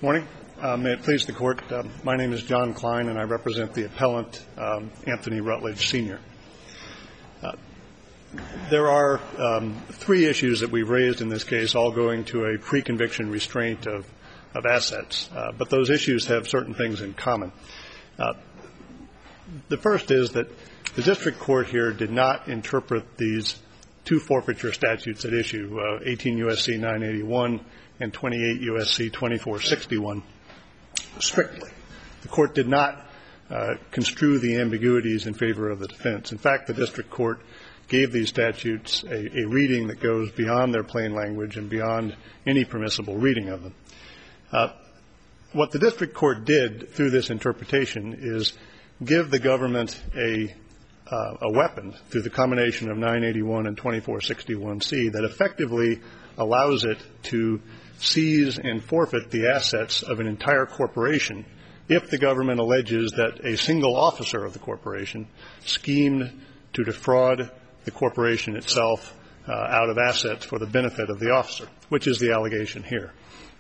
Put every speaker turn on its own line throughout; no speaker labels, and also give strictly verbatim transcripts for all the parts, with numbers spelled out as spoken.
Morning. Uh, may it please the Court, uh, my name is John Klein, and I represent the appellant, um, Anthony Rutledge, Senior Uh, there are um, three issues that we've raised in this case, all going to a pre-conviction restraint of, of assets, uh, but those issues have certain things in common. Uh, the first is that the district court here did not interpret these two forfeiture statutes at issue, uh, eighteen U S C nine eighty-one and twenty-eight U S C twenty-four sixty-one, strictly. The court did not uh, construe the ambiguities in favor of the defense. In fact, the district court gave these statutes a, a reading that goes beyond their plain language and beyond any permissible reading of them. Uh, what the district court did through this interpretation is give the government a uh, a weapon through the combination of nine eighty-one and twenty-four sixty-one C that effectively allows it to seize and forfeit the assets of an entire corporation if the government alleges that a single officer of the corporation schemed to defraud the corporation itself uh, out of assets for the benefit of the officer, which is the allegation here.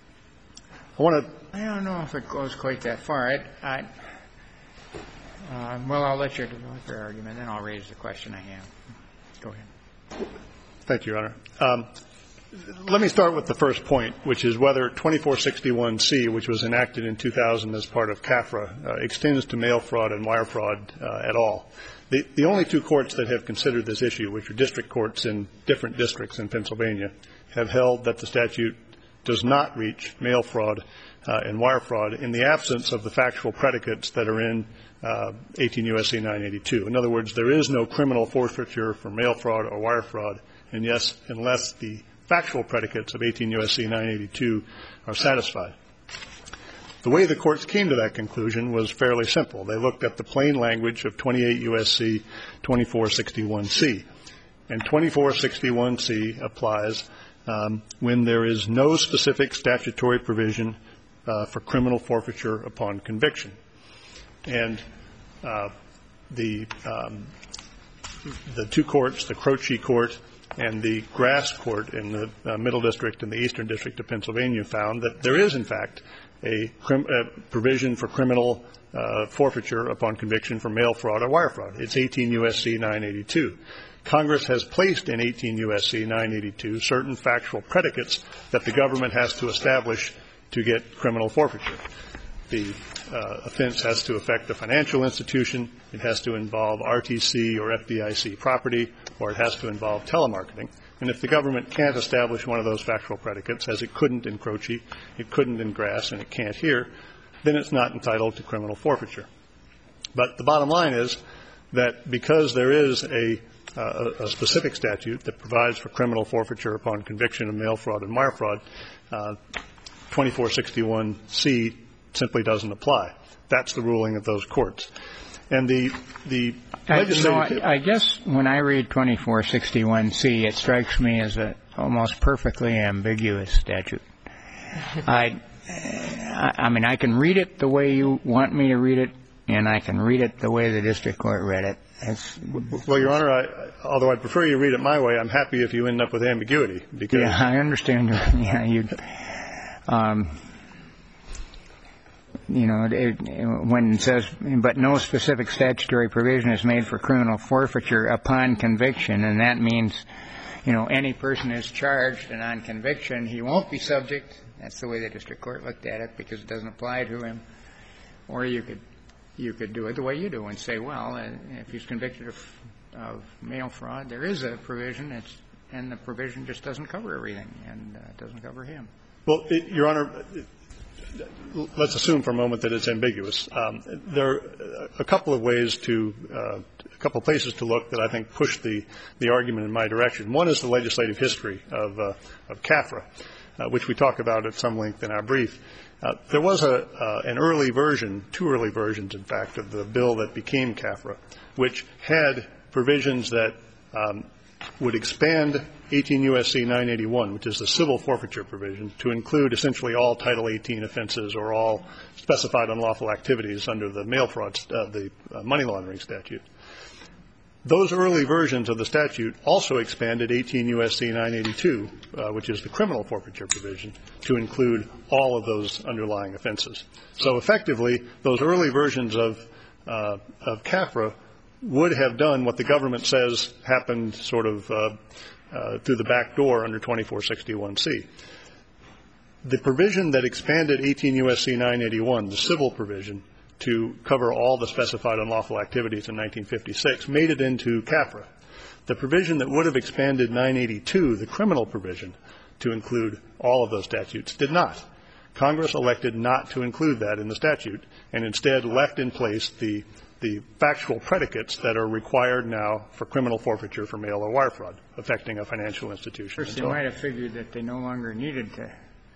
I want to
I don't know if it goes quite that far. I, I, uh, well, I'll let you develop your argument, then I'll raise the question I have. Go ahead.
Thank you, Your Honor. Um, let me start with the first point, which is whether twenty-four sixty-one C, which was enacted in two thousand as part of CAFRA, uh, extends to mail fraud and wire fraud uh, at all. The, the only two courts that have considered this issue, which are district courts in different districts in Pennsylvania, have held that the statute does not reach mail fraud uh, and wire fraud in the absence of the factual predicates that are in uh, eighteen U S C nine eighty-two. In other words, there is no criminal forfeiture for mail fraud or wire fraud, and yes, unless the factual predicates of eighteen U S C nine eighty-two are satisfied. The way the courts came to that conclusion was fairly simple. They looked at the plain language of twenty-eight U S C twenty-four sixty-one C, and twenty-four sixty-one C applies um, when there is no specific statutory provision uh, for criminal forfeiture upon conviction. And uh, the um, the two courts, the Croce Court and the Grass Court in the uh, Middle District and the Eastern District of Pennsylvania, found that there is, in fact, a, crim- a provision for criminal uh, forfeiture upon conviction for mail fraud or wire fraud. It's eighteen U S C nine eighty-two. Congress has placed in eighteen U S C nine eighty-two certain factual predicates that the government has to establish to get criminal forfeiture. The uh, offense has to affect the financial institution, it has to involve R T C or F D I C property, or it has to involve telemarketing. And if the government can't establish one of those factual predicates, as it couldn't in Croce, it couldn't in Grass, and it can't here, then it's not entitled to criminal forfeiture. But the bottom line is that because there is a, uh, a specific statute that provides for criminal forfeiture upon conviction of mail fraud and wire fraud, uh, twenty-four sixty-one C simply doesn't apply. That's the ruling of those courts. And the the legislative
I, you know, I, I guess when I read twenty-four sixty-one C, it strikes me as a almost perfectly ambiguous statute. I, I mean, I can read it the way you want me to read it, and I can read it the way the district court read it. It's,
well, Your Honor, I, although I'd prefer you read it my way, I'm happy if you end up with ambiguity. Because
yeah, I understand. Yeah, you. Um, You know, it, when it says, but no specific statutory provision is made for criminal forfeiture upon conviction, and that means, you know, any person is charged and on conviction, he won't be subject. That's the way the district court looked at it, because it doesn't apply to him. Or you could, you could do it the way you do and say, well, uh, if he's convicted of, of mail fraud, there is a provision, it's, and the provision just doesn't cover everything, and uh, doesn't cover him.
Well, it, Your Honor, it, let's assume for a moment that it's ambiguous. Um, there are a couple of ways to, uh, a couple of places to look that I think push the, the argument in my direction. One is the legislative history of, uh, of CAFRA, uh, which we talk about at some length in our brief. Uh, there was a, uh, an early version, two early versions, in fact, of the bill that became CAFRA, which had provisions that um, would expand eighteen U S C nine eighty-one, which is the civil forfeiture provision, to include essentially all Title eighteen offenses or all specified unlawful activities under the mail fraud, uh, the uh, money laundering statute. Those early versions of the statute also expanded eighteen U S C nine eighty-two, uh, which is the criminal forfeiture provision, to include all of those underlying offenses. So effectively, those early versions of, uh, of C A F R A would have done what the government says happened sort of uh, uh, through the back door under twenty-four sixty-one C. The provision that expanded eighteen U S C nine eighty-one, the civil provision, to cover all the specified unlawful activities in nineteen fifty-six, made it into C A F R A. The provision that would have expanded nine eighty-two, the criminal provision, to include all of those statutes, did not. Congress elected not to include that in the statute and instead left in place the the factual predicates that are required now for criminal forfeiture for mail or wire fraud affecting a financial institution.
First, they might have figured that they no longer needed to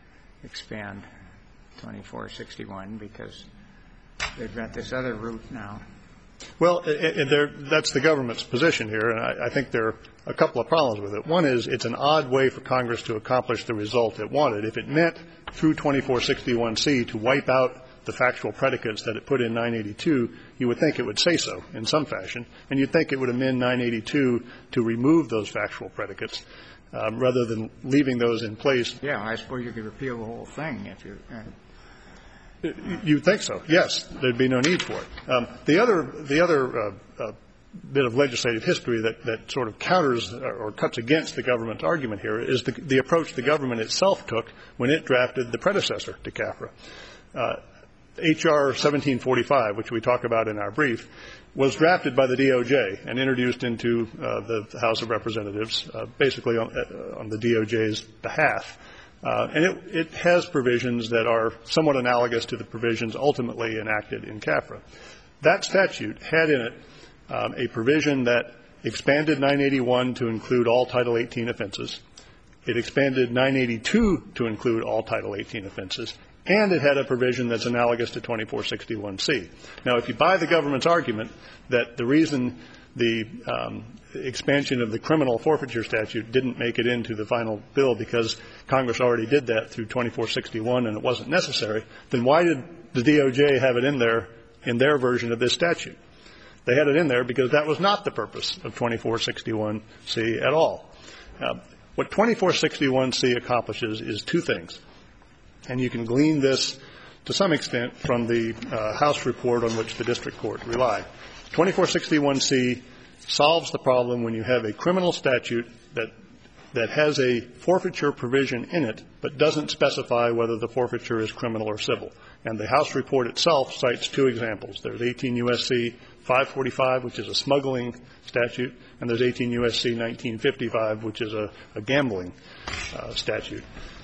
expand twenty-four sixty-one because they've got this other route now.
Well, it, it, that's the government's position here, and I, I think there are a couple of problems with it. One is it's an odd way for Congress to accomplish the result it wanted. If it meant through twenty-four sixty-one C to wipe out the factual predicates that it put in nine eighty-two, you would think it would say so in some fashion, and you'd think it would amend nine eighty-two to remove those factual predicates um, rather than leaving those in place.
Yeah, I suppose you could repeal the whole thing if you uh...
You'd think so, yes. There'd be no need for it. Um, the other, the other uh, uh, bit of legislative history that, that sort of counters or cuts against the government's argument here is the, the approach the government itself took when it drafted the predecessor to C A F R A. Uh, H R seventeen forty-five, which we talk about in our brief, was drafted by the D O J and introduced into uh, the House of Representatives, uh, basically on, uh, on the D O J's behalf. Uh, and it, it has provisions that are somewhat analogous to the provisions ultimately enacted in C A F R A. That statute had in it um, a provision that expanded nine eighty-one to include all Title eighteen offenses. It expanded nine eighty-two to include all Title eighteen offenses. And it had a provision that's analogous to twenty-four sixty-one C. Now, if you buy the government's argument that the reason the um, expansion of the criminal forfeiture statute didn't make it into the final bill because Congress already did that through twenty-four sixty-one and it wasn't necessary, then why did the D O J have it in there in their version of this statute? They had it in there because that was not the purpose of twenty-four sixty-one C at all. Uh, what twenty-four sixty-one C accomplishes is two things. And you can glean this to some extent from the uh, House report on which the district court relied. twenty-four sixty-one C solves the problem when you have a criminal statute that that has a forfeiture provision in it but doesn't specify whether the forfeiture is criminal or civil. And the House report itself cites two examples. There's eighteen U S C five forty-five, which is a smuggling statute, and there's eighteen U S C nineteen fifty-five, which is a, a gambling uh, statute.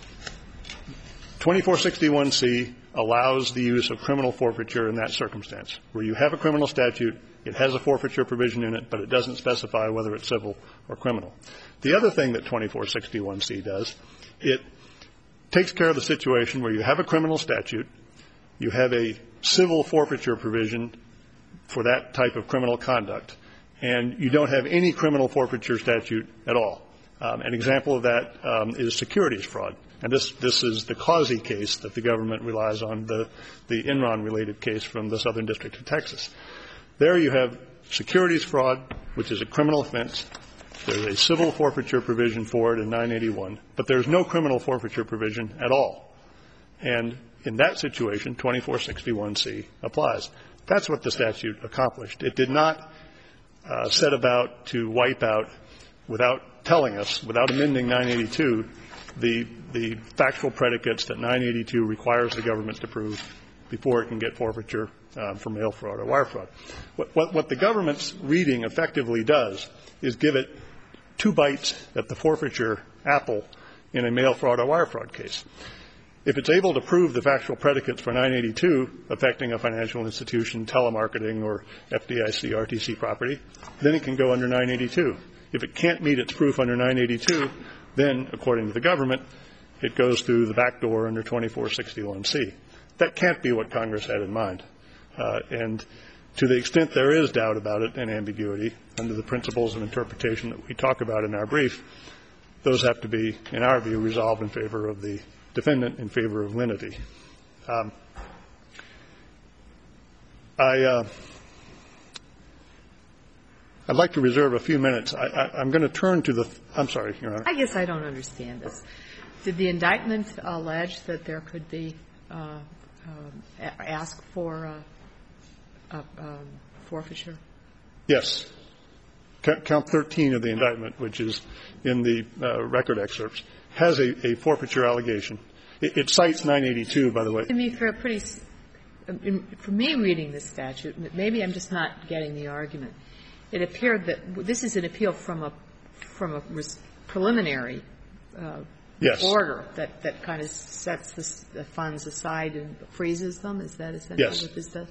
twenty-four sixty-one C allows the use of criminal forfeiture in that circumstance, where you have a criminal statute, it has a forfeiture provision in it, but it doesn't specify whether it's civil or criminal. The other thing that twenty-four sixty-one C does, it takes care of the situation where you have a criminal statute, you have a civil forfeiture provision for that type of criminal conduct, and you don't have any criminal forfeiture statute at all. Um, an example of that um, is securities fraud. And this, this is the Causey case that the government relies on, the, the Enron-related case from the Southern District of Texas. There you have securities fraud, which is a criminal offense. There's a civil forfeiture provision for it in nine eighty-one, but there's no criminal forfeiture provision at all. And in that situation, twenty-four sixty-one C applies. That's what the statute accomplished. It did not uh, set about to wipe out, without telling us, without amending nine eighty-two, the the factual predicates that nine eighty-two requires the government to prove before it can get forfeiture uh, for mail fraud or wire fraud. What, what, what the government's reading effectively does is give it two bites at the forfeiture apple in a mail fraud or wire fraud case. If it's able to prove the factual predicates for nine eighty-two affecting a financial institution, telemarketing, or F D I C, R T C property, then it can go under nine eighty-two. If it can't meet its proof under nine eighty-two, then, according to the government, it goes through the back door under twenty-four sixty-one C. That can't be what Congress had in mind. Uh, and to the extent there is doubt about it and ambiguity, under the principles of interpretation that we talk about in our brief, those have to be, in our view, resolved in favor of the defendant, in favor of lenity. Um, I, uh, I'd like to reserve a few minutes. I, I, I'm going to turn to the – I'm sorry, Your Honor.
I guess I don't understand this. Did the indictment allege that there could be uh, uh, ask for uh, uh, um, forfeiture?
Yes. Count thirteen of the indictment, which is in the uh, record excerpts, has a, a forfeiture allegation. It, it cites nine eighty-two, by the way.
To me, for a pretty – for me reading this statute, maybe I'm just not getting the argument. It appeared that this is an appeal from a from a preliminary uh,
yes.
order that, that kind of sets the, the funds aside and freezes them. Is that essentially
yes.
what this does?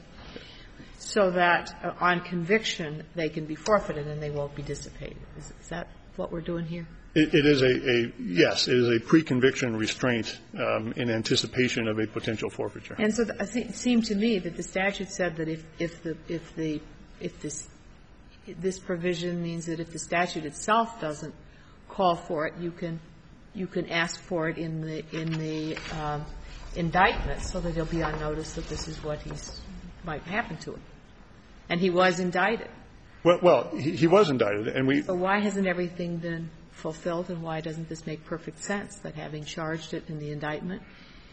So that uh, on conviction they can be forfeited and they won't be dissipated. Is, is that what we're doing here?
It, it is a, a yes. It is a pre-conviction restraint um, in anticipation of a potential forfeiture.
And so th- I think it seemed to me that the statute said that if if the if the if this this provision means that if the statute itself doesn't call for it, you can you can ask for it in the in the um, indictment, so that he'll be on notice that this is what he's might happen to him. And he was indicted.
Well, well he, he was indicted, and we.
So why hasn't everything been fulfilled, and why doesn't this make perfect sense that having charged it in the indictment,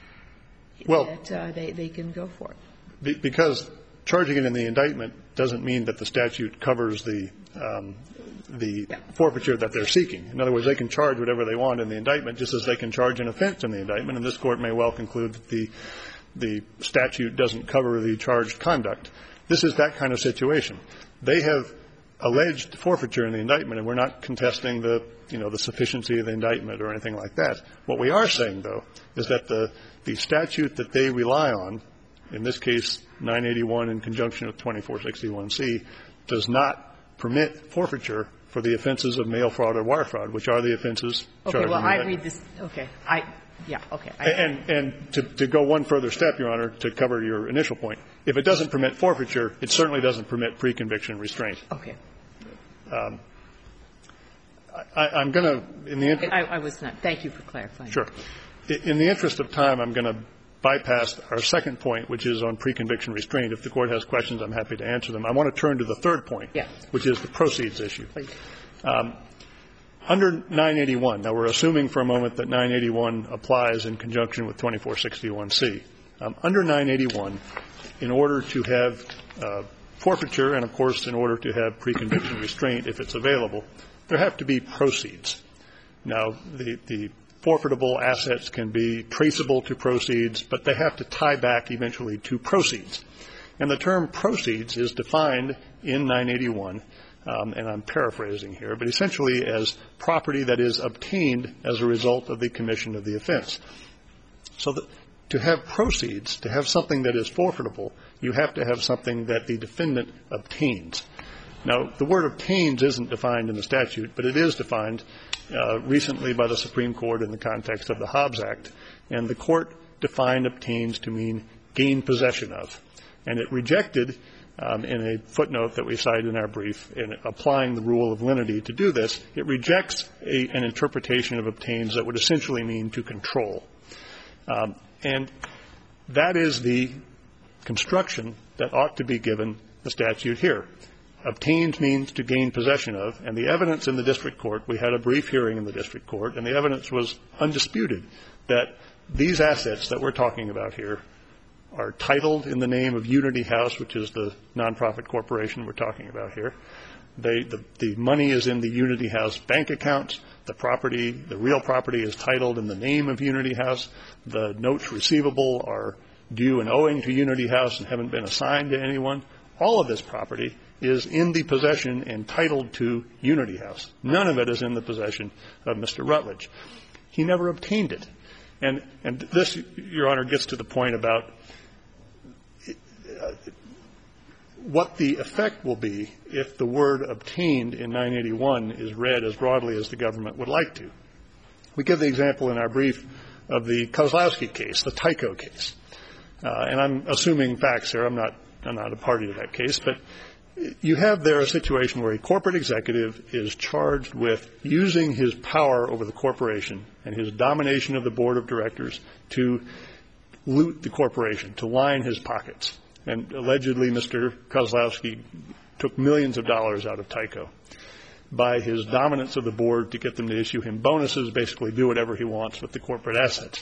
well,
that uh, they they can go for it?
Be, because charging it in the indictment doesn't mean that the statute covers the um, the
yeah.
forfeiture that they're seeking. In other words, they can charge whatever they want in the indictment, just as they can charge an offense in the indictment. And this Court may well conclude that the the statute doesn't cover the charged conduct. This is that kind of situation. They have alleged forfeiture in the indictment, and we're not contesting the, you know, the sufficiency of the indictment or anything like that. What we are saying, though, is that the, the statute that they rely on, in this case nine eighty-one in conjunction with twenty-four sixty-one C, does not permit forfeiture for the offenses of mail fraud or wire fraud, which are the offenses
okay,
charged
well,
in the
I
indictment.
read this. Okay. I Yeah, okay. I,
and and to, to go one further step, Your Honor, to cover your initial point, if it doesn't permit forfeiture, it certainly doesn't permit pre-conviction restraint.
Okay.
Um, I, I'm going to, in the interest.
I, I was not. Thank you for clarifying.
Sure. In the interest of time, I'm going to bypass our second point, which is on pre-conviction restraint. If the Court has questions, I'm happy to answer them. I want to turn to the third point,
yes.
which is the proceeds issue.
Please.
Um, Under nine eighty-one, now we're assuming for a moment that nine eighty-one applies in conjunction with twenty-four sixty-one C. Um, under nine eighty-one, in order to have uh, forfeiture and, of course, in order to have pre-conviction restraint, if it's available, there have to be proceeds. Now, the, the forfeitable assets can be traceable to proceeds, but they have to tie back eventually to proceeds. And the term proceeds is defined in nine eighty-one. Um, and I'm paraphrasing here, but essentially as property that is obtained as a result of the commission of the offense. So that to have proceeds, to have something that is forfeitable, you have to have something that the defendant obtains. Now, the word obtains isn't defined in the statute, but it is defined uh, recently by the Supreme Court in the context of the Hobbs Act, and the Court defined obtains to mean gain possession of. And it rejected Um, in a footnote that we cite in our brief, in applying the rule of lenity to do this, it rejects a, an interpretation of obtains that would essentially mean to control. Um, and that is the construction that ought to be given the statute here. Obtains means to gain possession of, and the evidence in the district court, we had a brief hearing in the district court, and the evidence was undisputed that these assets that we're talking about here are titled in the name of Unity House, which is the nonprofit corporation we're talking about here. They, the, the money is in the Unity House bank accounts. The property, the real property is titled in the name of Unity House. The notes receivable are due and owing to Unity House and haven't been assigned to anyone. All of this property is in the possession and titled to Unity House. None of it is in the possession of Mister Rutledge. He never obtained it. And, and this, Your Honor, gets to the point about what the effect will be if the word obtained in nine eighty-one is read as broadly as the government would like to. We give the example in our brief of the Kozlowski case, the Tyco case. Uh, and I'm assuming facts here. I'm not, I'm not a party to that case. But you have there a situation where a corporate executive is charged with using his power over the corporation and his domination of the board of directors to loot the corporation, to line his pockets. And allegedly, Mister Kozlowski took millions of dollars out of Tyco by his dominance of the board to get them to issue him bonuses, basically do whatever he wants with the corporate assets.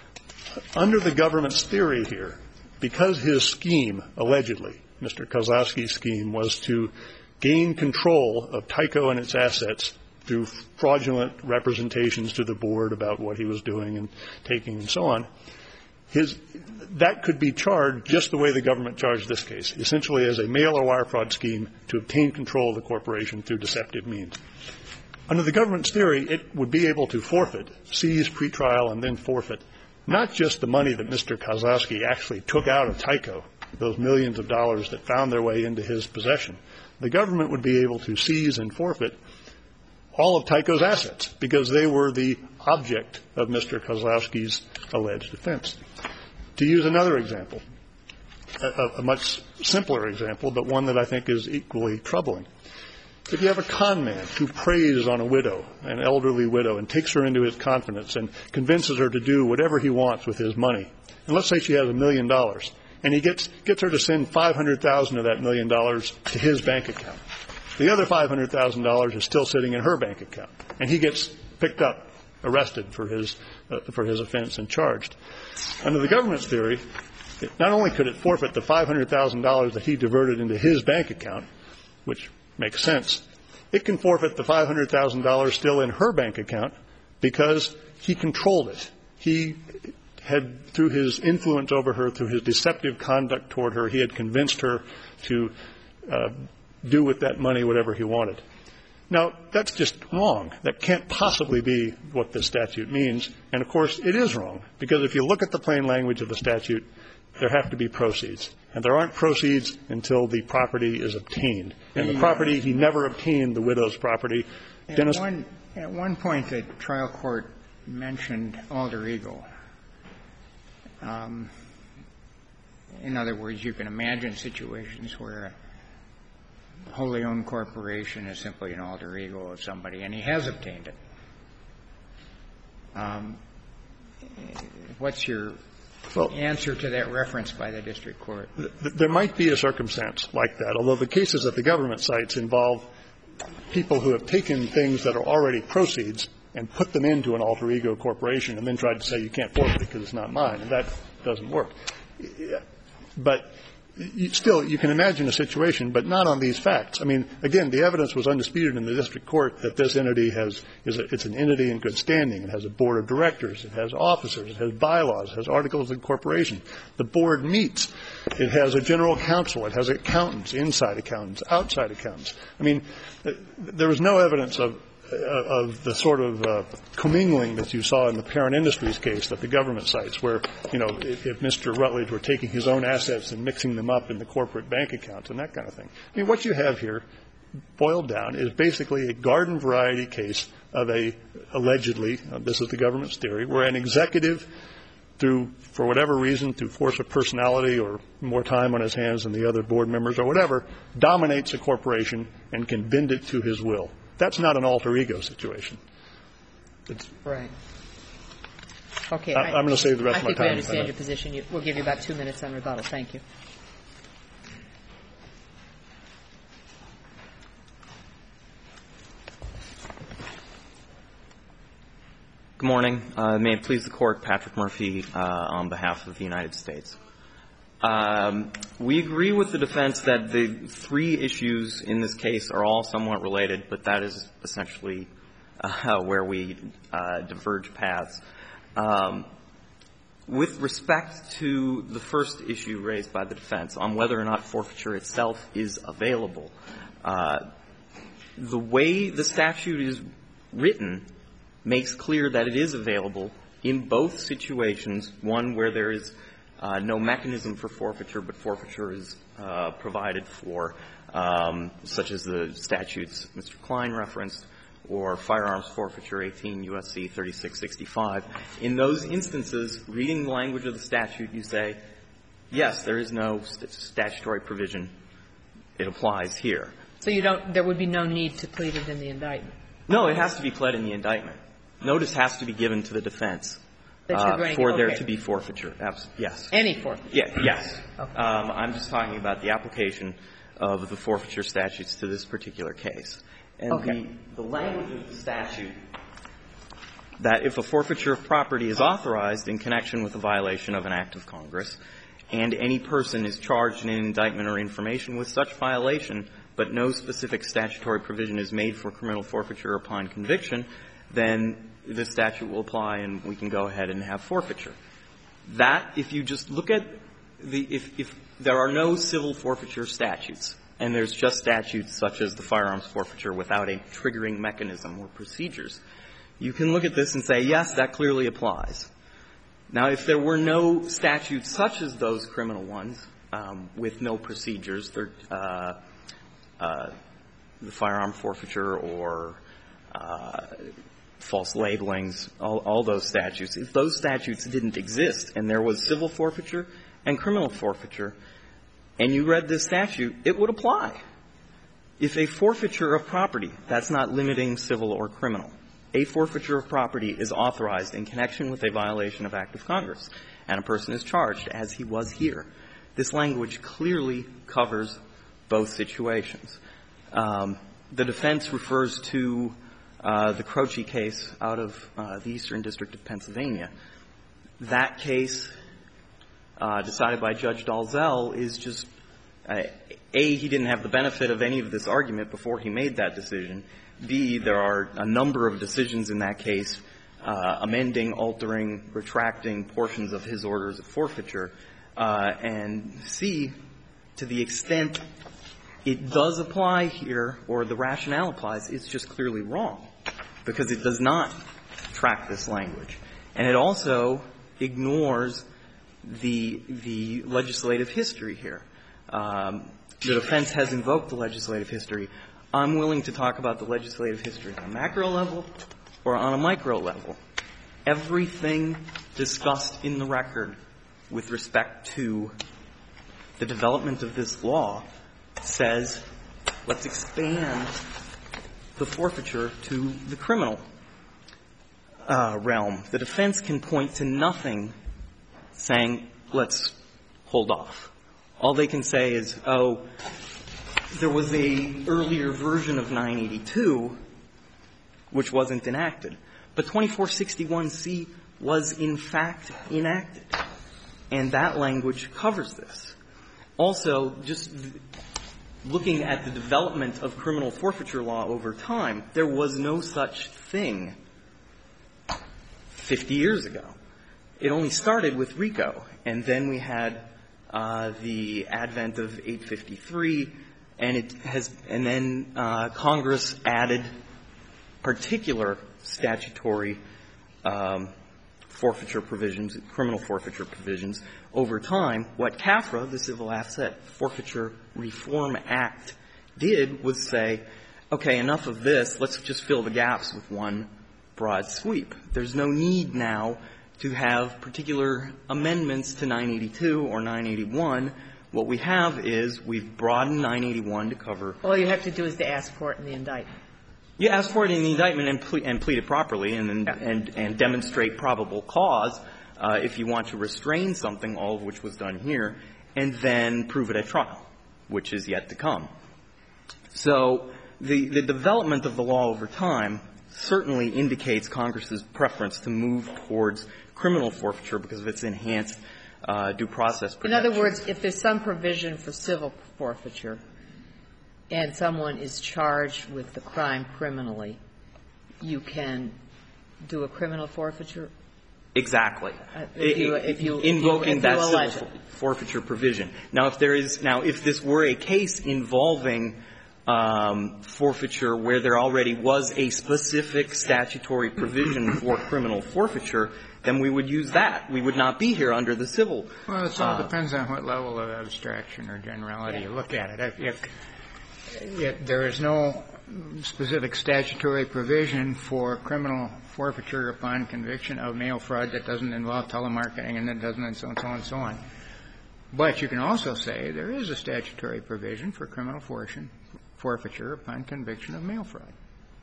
Under the government's theory here, because his scheme, allegedly, Mister Kozlowski's scheme, was to gain control of Tyco and its assets through fraudulent representations to the board about what he was doing and taking and so on, his, that could be charged just the way the government charged this case, essentially as a mail or wire fraud scheme to obtain control of the corporation through deceptive means. Under the government's theory, it would be able to forfeit, seize pretrial, and then forfeit not just the money that Mister Kozlowski actually took out of Tyco, those millions of dollars that found their way into his possession. The government would be able to seize and forfeit all of Tyco's assets because they were the object of Mister Kozlowski's alleged offense. To use another example, a, a much simpler example, but one that I think is equally troubling. If you have a con man who preys on a widow, an elderly widow, and takes her into his confidence and convinces her to do whatever he wants with his money, and let's say she has a million dollars, and he gets, gets her to send five hundred thousand dollars of that million dollars to his bank account. The other five hundred thousand dollars is still sitting in her bank account, and he gets picked up, arrested for his, uh, for his offense and charged. Under the government's theory, it, not only could it forfeit the five hundred thousand dollars that he diverted into his bank account, which makes sense, it can forfeit the five hundred thousand dollars still in her bank account because he controlled it. He had, through his influence over her, through his deceptive conduct toward her, he had convinced her to uh, do with that money whatever he wanted. Now, that's just wrong. That can't possibly be what this statute means. And, of course, it is wrong, because if you look at the plain language of the statute, there have to be proceeds. And there aren't proceeds until the property is obtained. And the property, he never obtained the widow's property.
At,
Dennis?
one, at one point, the trial court mentioned alter ego. Um, in other words, you can imagine situations where a wholly owned corporation is simply an alter ego of somebody, and he has obtained it. Um, what's your well, answer to that reference by the district court?
Th- there might be a circumstance like that, although the cases that the government cites involve people who have taken things that are already proceeds and put them into an alter ego corporation and then tried to say you can't forfeit it because it's not mine, and that doesn't work. But you, still, you can imagine a situation, but not on these facts. I mean, again, the evidence was undisputed in the district court that this entity has is a, it's an entity in good standing. It has a board of directors. It has officers. It has bylaws. It has articles of incorporation. The board meets. It has a general counsel. It has accountants, inside accountants, outside accountants. I mean, there was no evidence of of the sort of uh, commingling that you saw in the Parent Industries case that the government cites, where, you know, if, if Mister Rutledge were taking his own assets and mixing them up in the corporate bank accounts and that kind of thing. I mean, what you have here, boiled down, is basically a garden variety case of a, allegedly, uh, this is the government's theory, where an executive, through, for whatever reason, through force of personality or more time on his hands than the other board members or whatever, dominates a corporation and can bend it to his will. That's not an alter ego situation. It's,
right. Okay.
I, I'm going to save the rest
I
of my
think
time.
we understand your position. You, we'll give you about two minutes on rebuttal. Thank you.
Good morning. Uh, may it please the Court, Patrick Murphy uh, on behalf of the United States. Um, we agree with the defense that the three issues in this case are all somewhat related, but that is essentially uh, where we uh, diverge paths. Um, with respect to the first issue raised by the defense on whether or not forfeiture itself is available, uh, the way the statute is written makes clear that it is available in both situations, one where there is Uh, no mechanism for forfeiture, but forfeiture is uh, provided for, um, such as the statutes Mister Klein referenced, or firearms forfeiture, eighteen U S C thirty-six sixty-five. In those instances, reading the language of the statute, you say, yes, there is no st- statutory provision. It applies here.
So you don't – there would be no need to plead it in the indictment?
No, it has to be pled in the indictment. Notice has to be given to the defense. Uh, for
okay.
there to be forfeiture. Abs- yes.
Any forfeiture?
Yeah, yes.
Okay.
Um, I'm just talking about the application of the forfeiture statutes to this particular case. And
Okay.
the, the language of the statute, that if a forfeiture of property is authorized in connection with a violation of an act of Congress, and any person is charged in an indictment or information with such violation, but no specific statutory provision is made for criminal forfeiture upon conviction, then the statute will apply and we can go ahead and have forfeiture. That, if you just look at the, if, if there are no civil forfeiture statutes, and there's just statutes such as the firearms forfeiture without a triggering mechanism or procedures, you can look at this and say, yes, that clearly applies. Now, if there were no statutes such as those criminal ones, um, with no procedures, uh, uh, the firearm forfeiture or uh, false labelings, all, all those statutes, if those statutes didn't exist and there was civil forfeiture and criminal forfeiture, and you read this statute, it would apply. If a forfeiture of property, that's not limiting civil or criminal, a forfeiture of property is authorized in connection with a violation of act of Congress, and a person is charged, as he was here. This language clearly covers both situations. Um, the defense refers to uh, the Croce case out of uh, the Eastern District of Pennsylvania. That case, uh, decided by Judge Dalzell, is just, uh, A, he didn't have the benefit of any of this argument before he made that decision. B, there are a number of decisions in that case uh, amending, altering, retracting portions of his orders of forfeiture. Uh, and C, to the extent it does apply here, or the rationale applies, it's just clearly wrong, because it does not track this language. And it also ignores the the legislative history here. Um, the defense has invoked the legislative history. I'm willing to talk about the legislative history on a macro level or on a micro level. Everything discussed in the record with respect to the development of this law says, let's expand the forfeiture to the criminal uh, realm. The defense can point to nothing saying, let's hold off. All they can say is, oh, there was a earlier version of nine eighty-two which wasn't enacted. But twenty-four sixty-one C was, in fact, enacted. And that language covers this. Also, just looking at the development of criminal forfeiture law over time, there was no such thing fifty years ago. It only started with RICO, and then we had uh, the advent of eight fifty-three, and it has, and then uh, Congress added particular statutory um, forfeiture provisions, criminal forfeiture provisions. Over time, what C A F R A, the Civil Asset Forfeiture Reform Act, did was say, okay, enough of this, let's just fill the gaps with one broad sweep. There's no need now to have particular amendments to nine eighty-two or nine eighty-one. What we have is we've broadened nine eighty-one to cover.
All you have to do is to ask for it in the indictment.
You ask for it in the indictment and, ple- and plead it properly and, and,
Yeah.
and, and demonstrate probable cause uh, if you want to restrain something, all of which was done here, and then prove it at trial, which is yet to come. So the, the development of the law over time certainly indicates Congress's preference to move towards criminal forfeiture because of its enhanced uh, due process protection.
In other words, if there's some provision for civil forfeiture and someone is charged with the crime criminally, you can do a criminal forfeiture?
Exactly.
Uh, if you, if you,
Invoking
if you, if you
that civil forfeiture provision. Now, if there is now, if this were a case involving um, forfeiture where there already was a specific statutory provision for criminal forfeiture, then we would use that. We would not be here under the civil.
Well, it all
uh,
depends on what level of abstraction or generality you look at it. If, if, if there is no specific statutory provision for criminal forfeiture upon conviction of mail fraud that doesn't involve telemarketing and that doesn't, and so on and so on and so on. But you can also say there is a statutory provision for criminal forfeiture upon conviction of mail fraud.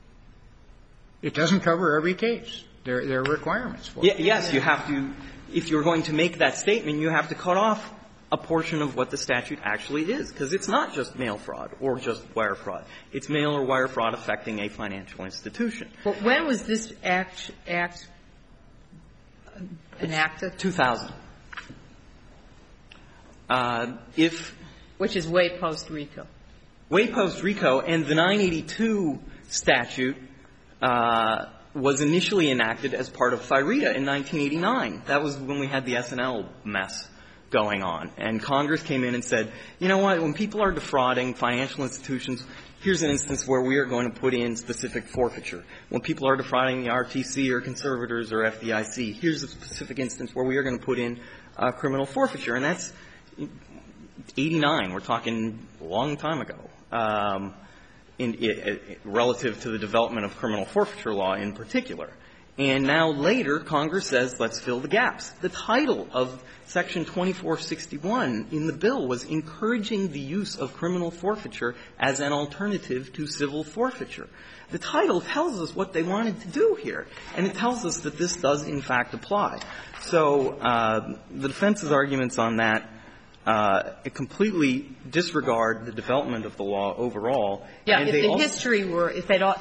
It doesn't cover every case. There, there are requirements for it.
Yes, you have to, if you're going to make that statement, you have to cut off a portion of what the statute actually is, because it's not just mail fraud or just wire fraud. It's mail or wire fraud affecting a financial institution.
But when was this act, act enacted?
two thousand. Uh, if
Which is way post-RICO.
Way post-RICO, and the nine eighty-two statute uh, was initially enacted as part of FIRETA in nineteen eighty-nine. That was when we had the S and L mess going on. And Congress came in and said, you know what, when people are defrauding financial institutions, here's an instance where we are going to put in specific forfeiture. When people are defrauding the R T C or conservators or F D I C, here's a specific instance where we are going to put in uh, criminal forfeiture. And that's eighty-nine. We're talking a long time ago, um, in, in, in, relative to the development of criminal forfeiture law in particular. And now later, Congress says, let's fill the gaps. The title of Section twenty-four sixty-one in the bill was encouraging the use of criminal forfeiture as an alternative to civil forfeiture. The title tells us what they wanted to do here, and it tells us that this does, in fact, apply. So uh, the defense's arguments on that uh, completely disregard the development of the law overall.
Yeah,
and
if
they
the
also
history were, if they'd,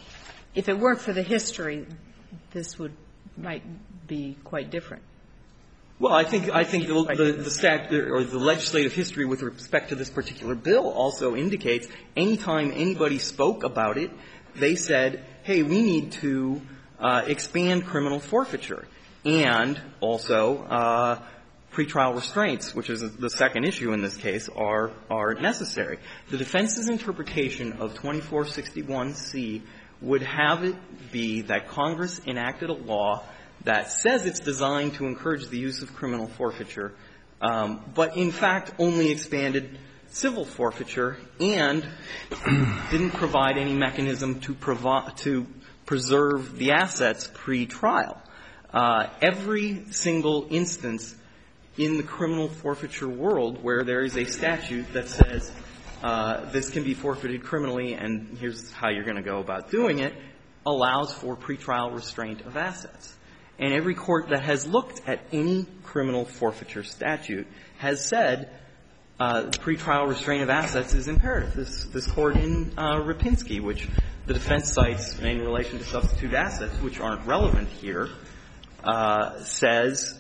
if it weren't for the history, this would, might be quite different.
Well, I think I think the the, the stat or the legislative history with respect to this particular bill also indicates anytime anybody spoke about it, they said, "Hey, we need to uh, expand criminal forfeiture and also uh, pretrial restraints," which is the second issue in this case, are are necessary. The defense's interpretation of twenty-four sixty-one C would have it be that Congress enacted a law that says it's designed to encourage the use of criminal forfeiture, um, but in fact only expanded civil forfeiture and didn't provide any mechanism to provi- to preserve the assets pre-trial. Uh, every single instance in the criminal forfeiture world where there is a statute that says uh, this can be forfeited criminally and here's how you're going to go about doing it allows for pretrial restraint of assets. And every court that has looked at any criminal forfeiture statute has said uh, pretrial restraint of assets is imperative. This, this court in uh, Rapinski, which the defense cites in relation to substitute assets, which aren't relevant here, uh, says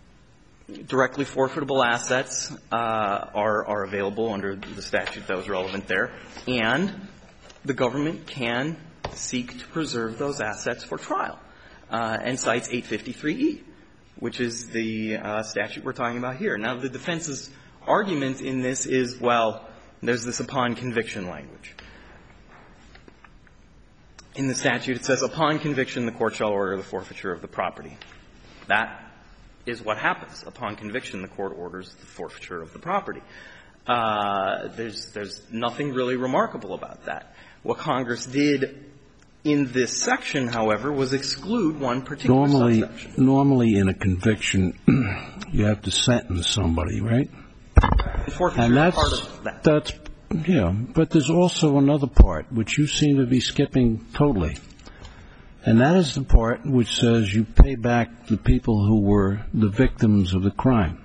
directly forfeitable assets uh, are, are available under the statute that was relevant there, and the government can seek to preserve those assets for trial. Uh, and cites eight fifty-three E, which is the uh, statute we're talking about here. Now, the defense's argument in this is, well, there's this upon conviction language. In the statute, it says, upon conviction, the court shall order the forfeiture of the property. That is what happens. Upon conviction, the court orders the forfeiture of the property. Uh, there's, there's nothing really remarkable about that. What Congress did in this section, however, was exclude one particular
normally,
subsection.
Normally, in a conviction, you have to sentence somebody, right?
And
that's,
part of that.
That's, yeah, but there's also another part, which you seem to be skipping totally. And that is the part which says you pay back the people who were the victims of the crime.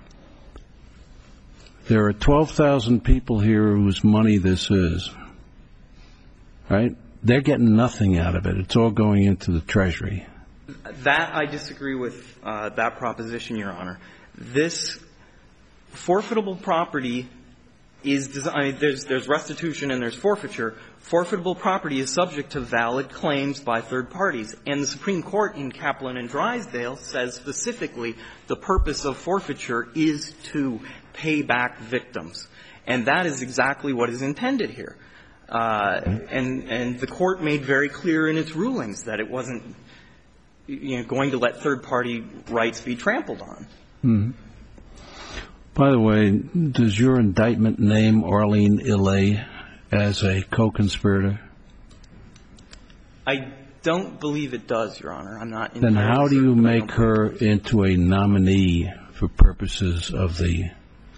There are twelve thousand people here whose money this is, right? They're getting nothing out of it. It's all going into the Treasury.
That I disagree with uh, that proposition, Your Honor. This forfeitable property is designed, I mean, there's, there's restitution and there's forfeiture. Forfeitable property is subject to valid claims by third parties. And the Supreme Court in Kaplan and Drysdale says specifically the purpose of forfeiture is to pay back victims. And that is exactly what is intended here. Uh, and, and the court made very clear in its rulings that it wasn't, you know, going to let third-party rights be trampled on.
Mm-hmm. By the way, does your indictment name Arlene Illay as a co-conspirator?
I don't believe it does, Your Honor. I'm not.
Then how do you make her into a nominee for purposes of the?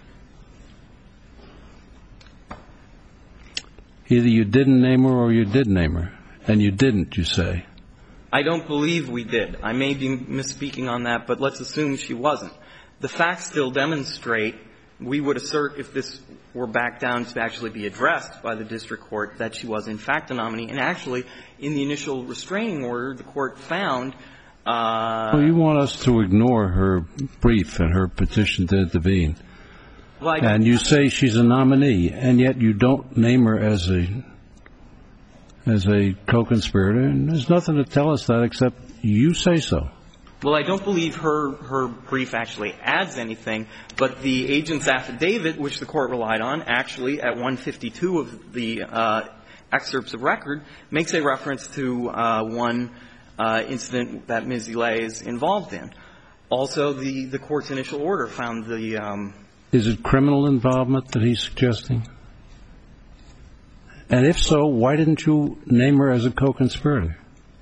Either you didn't name her or you did name her. And you didn't, you say.
I don't believe we did. I may be misspeaking on that, but let's assume she wasn't. The facts still demonstrate we would assert, if this were back down to actually be addressed by the district court, that she was in fact a nominee. And actually, in the initial restraining order, the court found uh
Well, you want us to ignore her brief and her petition to intervene.
Well,
and you say she's a nominee, and yet you don't name her as a as a co-conspirator, and there's nothing to tell us that except you say so.
Well, I don't believe her her brief actually adds anything, but the agent's affidavit, which the court relied on, actually at one fifty-two of the uh excerpts of record, makes a reference to uh one uh incident that Miz Elay is involved in. Also, the the court's initial order found the um
Is it criminal involvement that he's suggesting? And if so, why didn't you name her as a co-conspirator?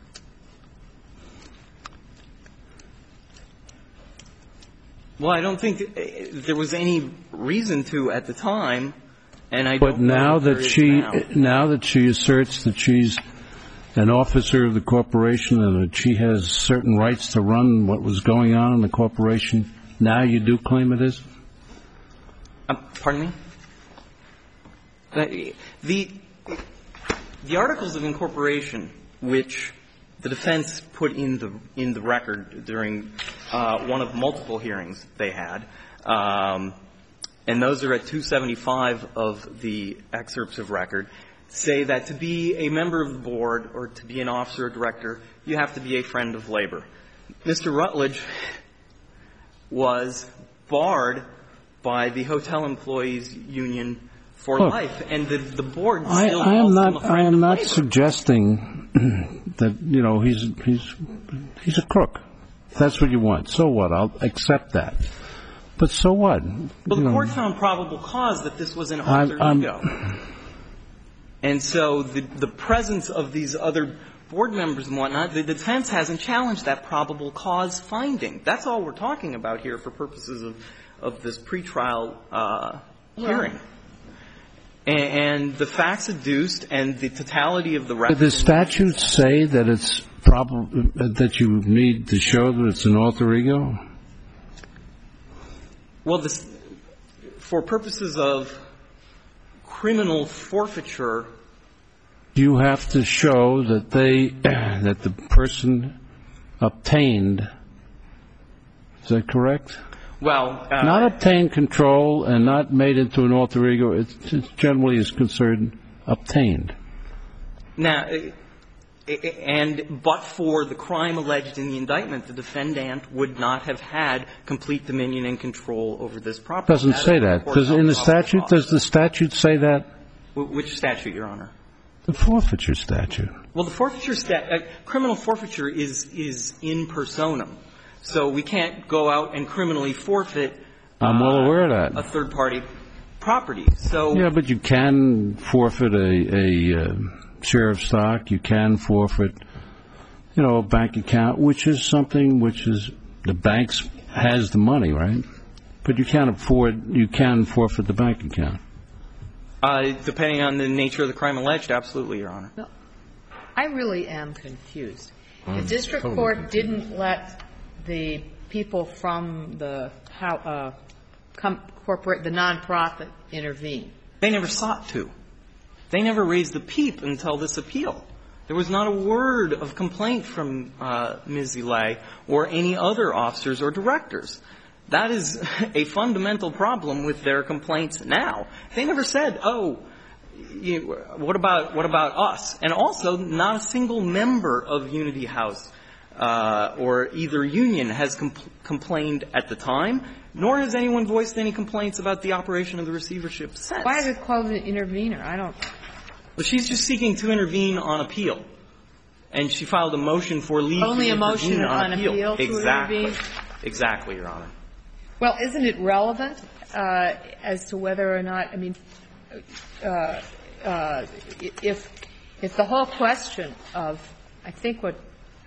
Well, I don't think there was any reason to at the time, and I don't
But now
know if
that
there
she
is now.
now that she asserts that she's an officer of the corporation and that she has certain rights to run what was going on in the corporation, now you do claim it is?
Um, pardon me? The, the the articles of incorporation, which the defense put in the in the record during uh, one of multiple hearings they had, um, and those are at two seventy-five of the excerpts of record, say that to be a member of the board or to be an officer or director, you have to be a friend of labor. Mister Rutledge was barred by the Hotel Employees Union for
Look,
life, and the, the board still
I, I
calls
am
him
not.
a
I
friend
am
of
not
labor.
suggesting that you know he's he's he's a crook. That's what you want. So what? I'll accept that. But so what?
Well,
You
the
know,
court found probable cause that this was an
I'm-
alter
I'm-
ego, and so the the presence of these other board members and whatnot, the defense hasn't challenged that probable cause finding. That's all we're talking about here for purposes of of this pretrial uh, hearing.
Yeah.
And the facts adduced and the totality of the record.
Did the statutes say that it's probable that you need to show that it's an alter ego?
Well, this, for purposes of criminal forfeiture,
You have to show that they that the person obtained. Is that correct?
well, uh,
Not obtained control and not made into an alter ego. It, it generally is concerned obtained.
now, uh, and but for the crime alleged in the indictment, the defendant would not have had complete dominion and control over this property.
Doesn't
That
say
is
that.
court
Does in the
probable
statute?
cause.
Does the statute say that?
Wh- Which statute, Your Honor?
The forfeiture statute.
Well, the forfeiture stat, uh, criminal forfeiture is is in personam, so we can't go out and criminally forfeit.
I'm well
uh,
aware of that.
A third party property. So
Yeah, but you can forfeit a, a uh, share of stock. You can forfeit, you know, a bank account, which is something which is the banks has the money, right? But you can't afford. You can forfeit the bank account.
Uh, depending on the nature of the crime alleged, absolutely, Your Honor.
No, I really am confused. The
I'm
district
totally
court
confused.
didn't let the people from the how, uh, com- corporate, the nonprofit intervene.
They never sought to. They never raised a peep until this appeal. There was not a word of complaint from uh, Miz Elay or any other officers or directors. That is a fundamental problem with their complaints now. They never said, oh, you, what about what about us? And also, not a single member of Unity House uh, or either union has compl- complained at the time, nor has anyone voiced any complaints about the operation of the receivership since.
Why is it called an intervener? I don't.
Well, she's just seeking to intervene on appeal. And she filed a motion for leave
Only
to
a motion
intervene
on appeal to
exactly.
intervene?
Exactly, Your Honor.
Well, isn't it relevant uh, as to whether or not, I mean, uh, uh, if if the whole question of, I think what,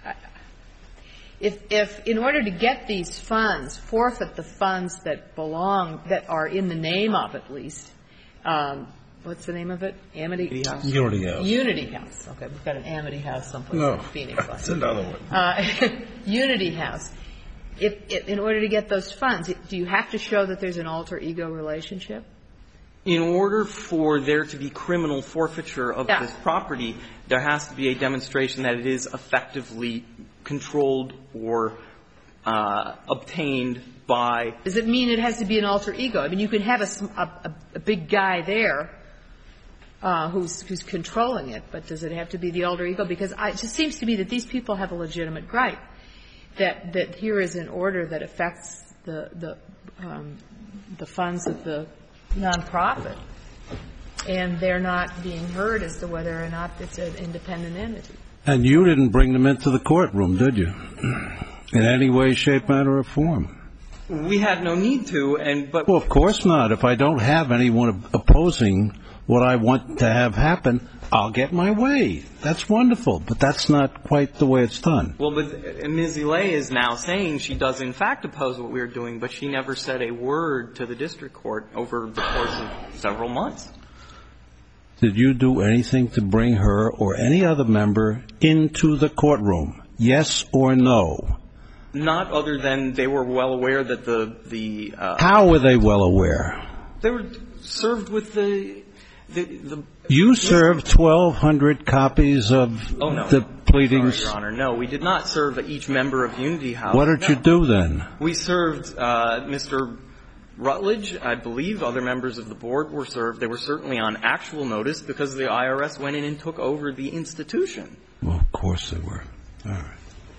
if if in order to get these funds, forfeit the funds that belong, that are in the name of at least, um, what's the name of it? Amity House?
Unity House.
Unity House. Okay, we've got an Amity House someplace
No,
in Phoenix.
that's another one.
Uh, Unity House. if, if in order to get those funds, do you have to show that there's an alter ego relationship?
In order for there to be criminal forfeiture of
Yeah.
this property, there has to be a demonstration that it is effectively controlled or uh, obtained by.
Does it mean it has to be an alter ego? I mean, you can have a, sm- a, a, a big guy there uh, who's, who's controlling it, but does it have to be the alter ego? Because I, it just seems to me that these people have a legitimate gripe, that, that here is an order that affects the, the, um, the funds of the nonprofit, and they're not being heard as to whether or not it's an independent entity.
And you didn't bring them into the courtroom, did you? In any way, shape, manner, or form?
We had no need to, and but
Well, of course not. If I don't have anyone opposing what I want to have happen, I'll get my way. That's wonderful, but that's not quite the way it's done.
Well, but Miz Elay is now saying she does in fact oppose what we are doing, but she never said a word to the district court over the course of several months.
Did you do anything to bring her or any other member into the courtroom? Yes or no?
Not other than they were well aware that the the uh,
How were they well aware?
they were served with the the. the
You served twelve hundred copies of
oh, no.
the pleadings.
Sorry, Your Honor. No, we did not serve each member of Unity House.
What did
no.
you do then?
We served uh, Mister Rutledge, I believe. Other members of the board were served. They were certainly on actual notice because the I R S went in and took over the institution.
Well, of course they were. All right.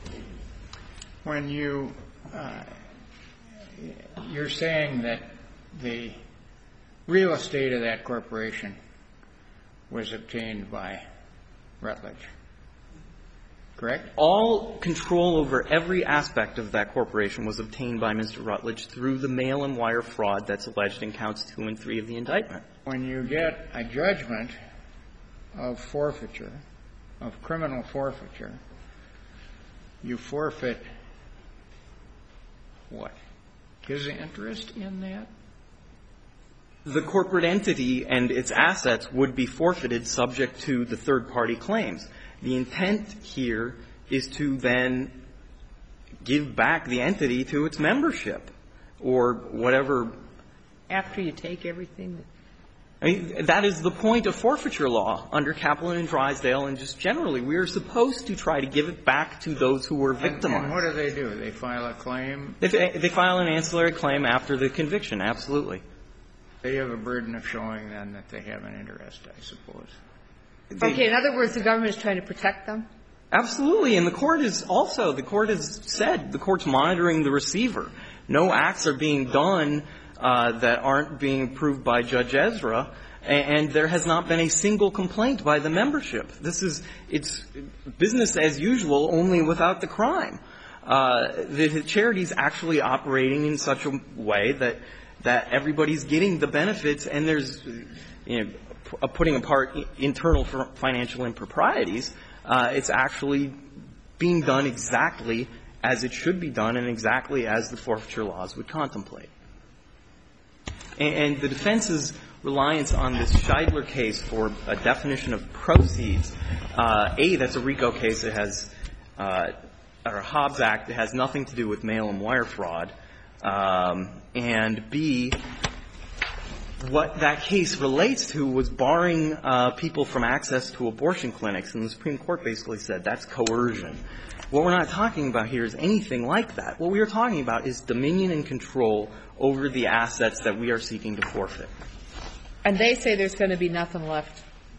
When you, uh, you're saying that the real estate of that corporation was obtained by Rutledge, correct?
All control over every aspect of that corporation was obtained by Mister Rutledge through the mail and wire fraud that's alleged in counts two and three of the indictment.
When you get a judgment of forfeiture, of criminal forfeiture, you forfeit what? His interest in that?
The corporate entity and its assets would be forfeited subject to the third-party claims. The intent here is to then give back the entity to its membership or whatever.
After you take everything that
I mean, that is the point of forfeiture law under Kaplan and Drysdale, and just generally, we are supposed to try to give it back to those who were victimized.
And what do they do? They file a claim?
They, they file an ancillary claim after the conviction, absolutely.
They have a burden of showing, then, that they have an interest, I suppose.
They,
Okay, in other words, the government is trying to protect them?
Absolutely, and the court is also, the court has said, the court's monitoring the receiver. No acts are being done uh, that aren't being approved by Judge Ezra, and, and there has not been a single complaint by the membership. This is, it's business as usual, only without the crime. Uh, the, the charity's actually operating in such a way that that everybody's getting the benefits, and there's, you know, p- putting apart internal financial improprieties, uh, it's actually being done exactly as it should be done and exactly as the forfeiture laws would contemplate. And, and the defense's reliance on this Scheidler case for a definition of proceeds, uh, A, that's a RICO case. It has, uh, or a Hobbs Act. It has nothing to do with mail and wire fraud. Um, and B, what that case relates to was barring uh, people from access to abortion clinics, and the Supreme Court basically said that's coercion. What we're not talking about here is anything like that. What we are talking about is dominion and control over the assets that we are seeking to forfeit.
And they say there's going to be nothing left.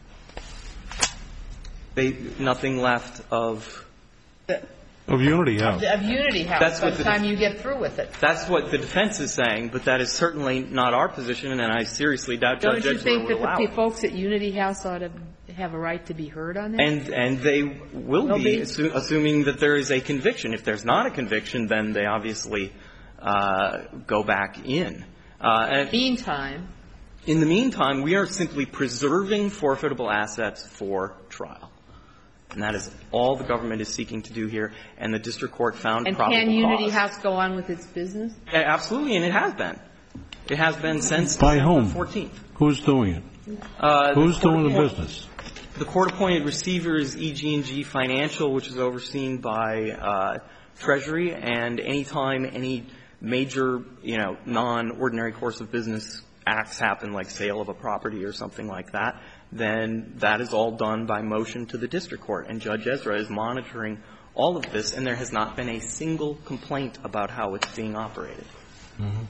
They, nothing left of
The,
Of Unity House.
of Unity House
That's
by
what
the
the-
time you get through with it.
That's what the defense is saying, but that is certainly not our position, and I seriously doubt
Don't
Judge
you
Ezra
think
would
that
allow
the
it.
pe- folks at Unity House ought to have a right to be heard on this?
And and they will
They'll
be,
be-
assu- assuming that there is a conviction. If there's not a conviction, then they obviously uh, go back in. Uh, and
Meantime,
in the meantime, we are simply preserving forfeitable assets for trial. And that is all the government is seeking to do here, and the district court found
and
probable
can Unity
cause.
House go on with its business?
A- Absolutely, and it has been. It has been since
By
December
whom?
fourteenth.
Who's doing it?
Uh,
Who's
the court
doing the
appoint-
business?
The court-appointed receiver is E G and G Financial, which is overseen by uh, Treasury, and any time any major, you know, non-ordinary course of business acts happen, like sale of a property or something like that, then that is all done by motion to the district court. And Judge Ezra is monitoring all of this, and there has not been a single complaint about how it's being operated.
Mm-hmm.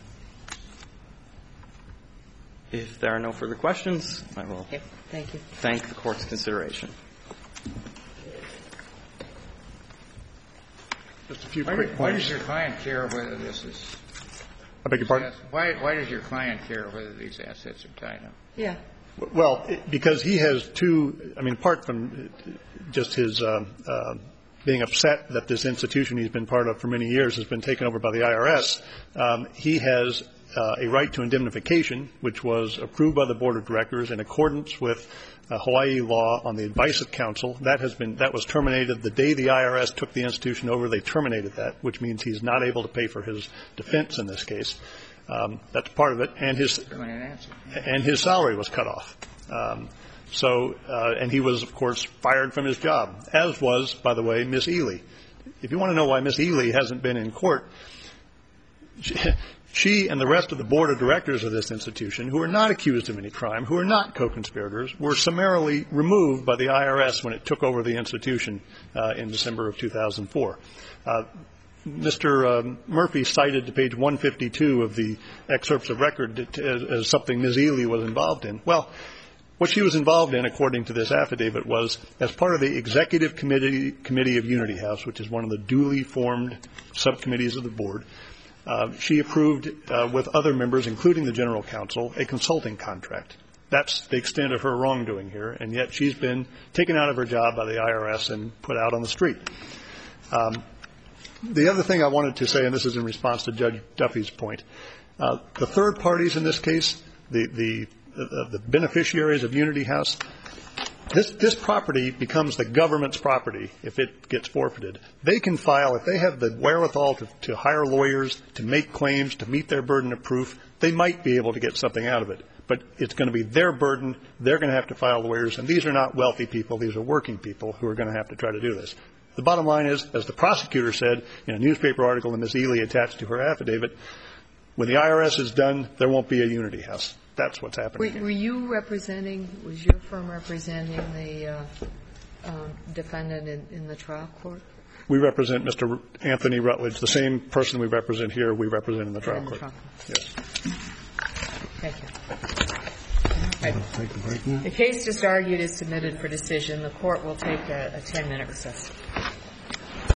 If there are no further questions, I will
Okay. Thank you.
thank the Court's consideration.
Just a few
Why,
quick
why
points.
does your client care whether this is?
I beg your pardon?
Why, why does your client care whether these assets are tied up?
Yeah.
Well, it, because he has two, I mean, apart from just his uh, uh, being upset that this institution he's been part of for many years has been taken over by the I R S, um, he has uh, a right to indemnification, which was approved by the Board of Directors in accordance with uh, Hawaii law on the advice of counsel. That has been, that was terminated the day the I R S took the institution over. They terminated that, which means he's not able to pay for his defense in this case. Um, that's part of it, and his and his salary was cut off. Um, so, uh, and he was, of course, fired from his job, as was, by the way, Miss Ely. If you want to know why Miss Ely hasn't been in court, she, she and the rest of the board of directors of this institution, who are not accused of any crime, who are not co-conspirators, were summarily removed by the I R S when it took over the institution uh, in December of two thousand four. Uh, Mister Um, Murphy cited to page one fifty-two of the excerpts of record as, as something Miz Ely was involved in. Well, what she was involved in, according to this affidavit, was as part of the Executive Committee, Committee of Unity House, which is one of the duly formed subcommittees of the board. Uh, she approved, uh, with other members, including the General Counsel, a consulting contract. That's the extent of her wrongdoing here, and yet she's been taken out of her job by the I R S and put out on the street. Um, The other thing I wanted to say, and this is in response to Judge Duffy's point, uh, the third parties in this case, the, the, the, the beneficiaries of Unity House, this, this property becomes the government's property if it gets forfeited. They can file, if they have the wherewithal to, to hire lawyers, to make claims, to meet their burden of proof, they might be able to get something out of it. But it's going to be their burden. They're going to have to file lawyers, and these are not wealthy people. These are working people who are going to have to try to do this. The bottom line is, as the prosecutor said in a newspaper article that Miz Ely attached to her affidavit, when the I R S is done, there won't be a Unity House. That's what's happening.
Were, were you representing, was your firm representing the uh, um, defendant in, in the trial court?
We represent Mister Anthony Rutledge, the same person we represent here, we represent in the trial
in the
court.
trial.
Yes.
Thank you. The case just argued is submitted for decision. The court will take a, a ten-minute recess.